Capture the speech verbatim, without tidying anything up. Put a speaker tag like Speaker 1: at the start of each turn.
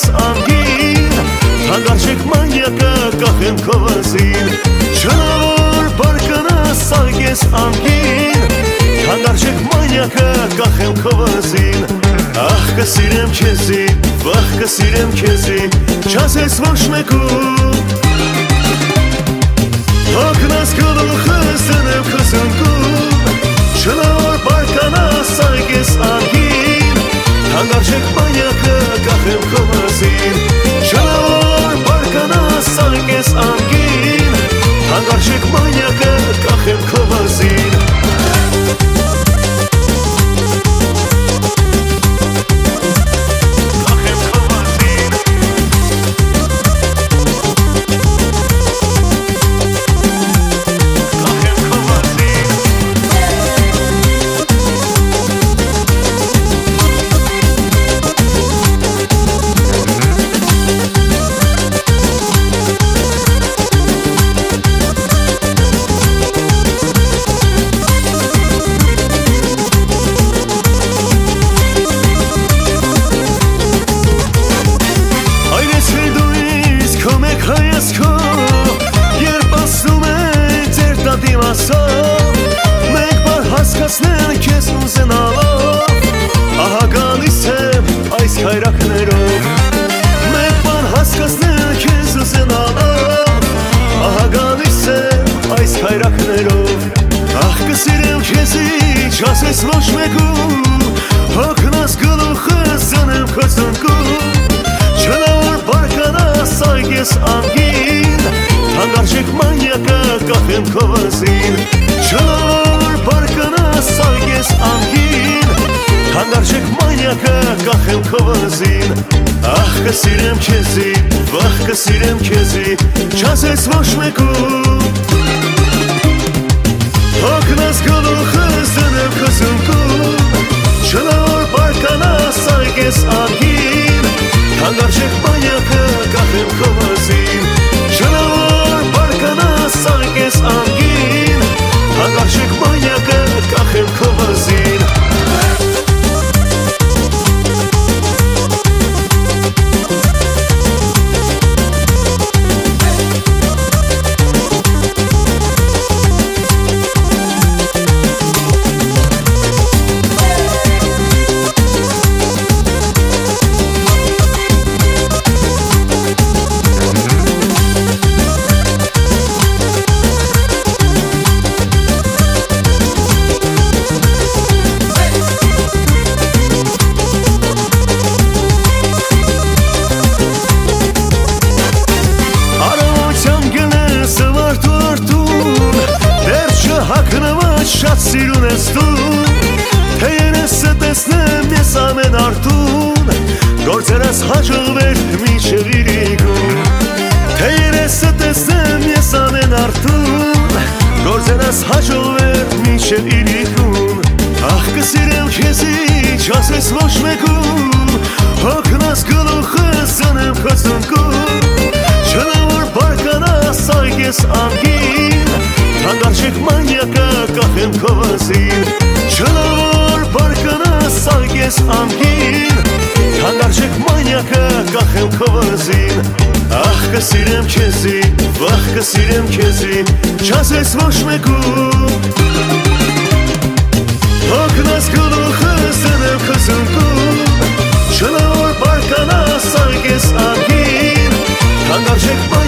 Speaker 1: անգին Հանգարժեք մանյակը կախեմ քո վզին Չնավոր բարկանաս սայգես անգին Հանգարժեք մանյակը կախեմ քո վզին Ախ կսիրեմ քեզի, վախ կսիրեմ քեզի Չասես ոչ մեկում Հոգնաս գլուխս դնեմ քո զնգում Չնավոր բարկանաս սայգես անգին Հանգարժեք մանյակը կախեմ քո վզին Չնավոր բարկանաս սայգես անգին Հանգարժեք մանյակը կախեմ քո վզին Երբ ասում է ձեր տատիմասով Մեկ բար հասկացնել քեզ ուզենալով Ահա գալիս եմ այս հայրակներով Մեկ բար հասկացնել քեզ ուզենալով Ահա գալիս եմ այս հայրակներով Ախ կսիրեմ քեզի չասես ոչ մեկում Հոգնաս գլուխս դնեմ քո զնգում Չնավոր բարկանաս սայգես անգին Հանգարժեք մանյակը կախեմ քո վզին Չնավոր բարկանաս սայգես անգին Հանգարժեք մանյակը կախեմ քո վզին Ախ կսիրեմ քեզի, վախ կսիրեմ քեզի Չասես ոչ մեկում Հոգնաս գլուխս դնեմ քո զնգում Չնավոր բարկանաս սայգես անգին Հանգարժեք մանյակը կախեմ քո վզին Չնավոր բարկանաս սայգես անգին Հանգարժեք մանյակը կախեմ քո վզին Շատ սիրուն ես դու Թե երես է տեսնեմ ես ամեն արդուն Գործերս հաջողվեր մինչև իրիկուն Թե երես է տեսնեմ ես ամեն արդուն Գործերս հաջողվեր մինչև իրիկուն Ախ կսիրեմ քեզի չասես ոչ մեկում Հոգնաս գլուխս դնեմ քո զնգում Չնավոր բարկանաս սայգես անգին Հանգարժեք մանյակը կախեմ քո վզին Չնավոր բարկանաս սայգես անգին Հանգարժեք մանյակը կախեմ քո վզին Ախ կսիրեմ քեզի, վախ կսիրեմ քեզի Չասես ոչ մեկում Հոգնաս գլուխս դնեմ քո զնգում Չնավոր բարկանաս սայգես անգին Հանգարժեք